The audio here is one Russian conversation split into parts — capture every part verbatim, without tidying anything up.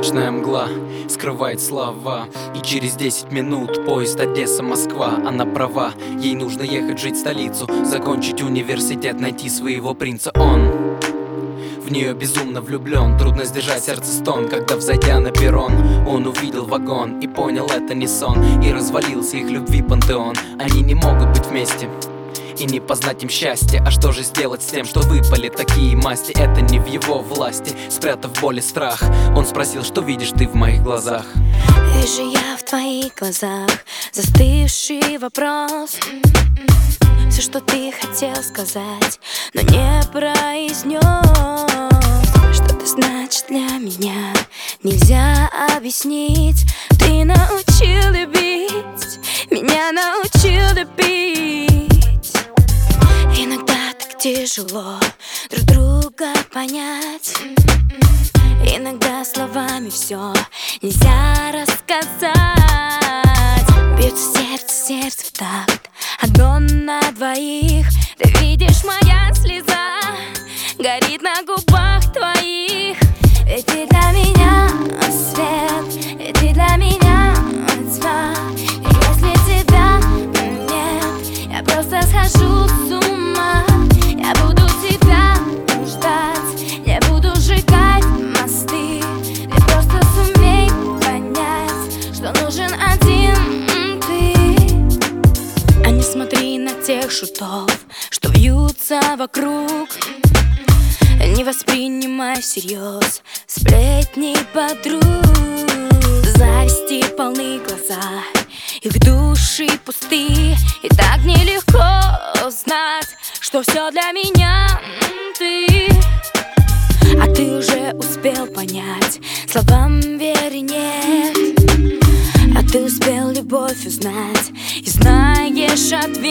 Ночная мгла скрывает слова, и через десять минут поезд Одесса-Москва. Она права, ей нужно ехать жить в столицу, закончить университет, найти своего принца. Он в нее безумно влюблен, трудно сдержать сердце стон. Когда, взойдя на перрон, он увидел вагон и понял, это не сон, и развалился их любви пантеон. Они не могут быть вместе и не познать им счастье. А что же сделать с тем, что выпали такие масти? Это не в его власти. Спрятав боль и страх, он спросил: что видишь ты в моих глазах? Вижу я в твоих глазах застывший вопрос. Все, что ты хотел сказать, но не произнес. Что это значит для меня, нельзя объяснить. Ты научил любить, меня научил любить. Иногда так тяжело друг друга понять. Иногда словами все нельзя рассказать. Бьется сердце, сердце в такт, одно на двоих. Ты видишь, моя слеза горит на губах твоих. Ведь ты для меня свет, ведь ты для меня тьма. И если тебя нет, я просто схожу с ума. Я буду тебя ждать, не буду сжигать мосты. Ты просто сумей понять, что нужен один ты. А не смотри на тех шутов, что вьются вокруг. Не воспринимай всерьез сплетни подруг. Зависти полны глаза, их души пусты. И так нелегко знать, что все для меня ты. А ты уже успел понять, словам веры нет. А ты успел любовь узнать и знаешь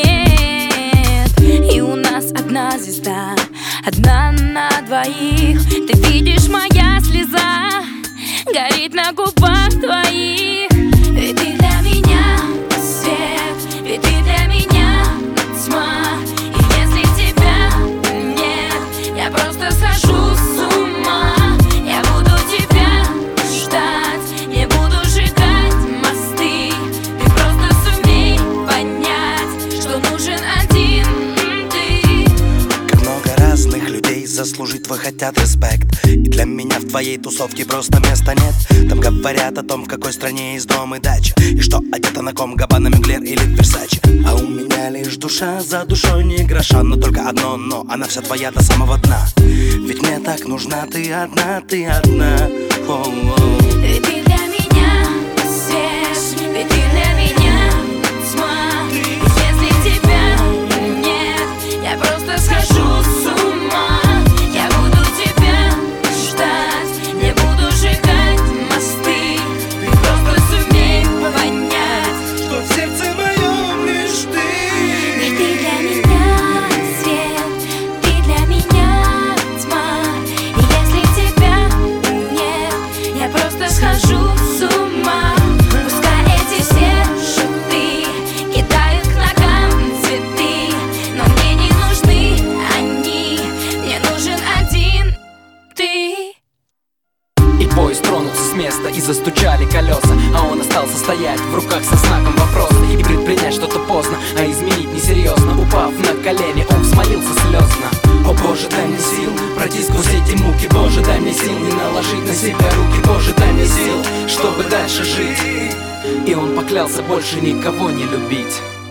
ответ. И у нас одна звезда, одна на двоих. Ты видишь, моя слеза горит на губах твоих. Ведь ты для меня свет, ведь ты для меня тьма. И если тебя нет, я просто схожу с ума. Я буду тебя ждать, не буду сжигать мосты. Ты просто сумей понять, что нужен один ты. Как много разных людей заслужить твой хотят респект. И для меня в твоей тусовке просто места нет. Там говорят о том, в какой стране есть дом и дача, и что одета на ком, Габбана, Мюглер или Версаче. А у меня лишь душа, за душой не гроша. Но только одно но, она вся твоя до самого дна. Ведь мне так нужна ты одна, ты одна. О-о-о. Ведь ты для меня свет, ведь ты для меня тьма. И если тебя нет, я просто схожу с ума. Я буду тебя ждать, не буду сжигать мосты. Ты просто сумей понять, что в сердце моем лишь ты. ведь ты для меня свет, ты для меня тьма. И если тебя нет, я просто схожу с ума. Пускай эти все шуты кидают к ногам цветы, но мне не нужны они, мне нужен один ты. И поезд тронулся с места, и застучали колеса, а он остался стоять в руках со знаком вопроса. И предпринять что-то поздно, а изменить несерьезно. Упав на колени, он взмолился слезно: о Боже, дай мне сил пройти сквозь эти муки. Боже, дай мне сил не наложить на себя руки. Боже, дай мне сил, чтобы дальше жить. И он поклялся больше никого не любить.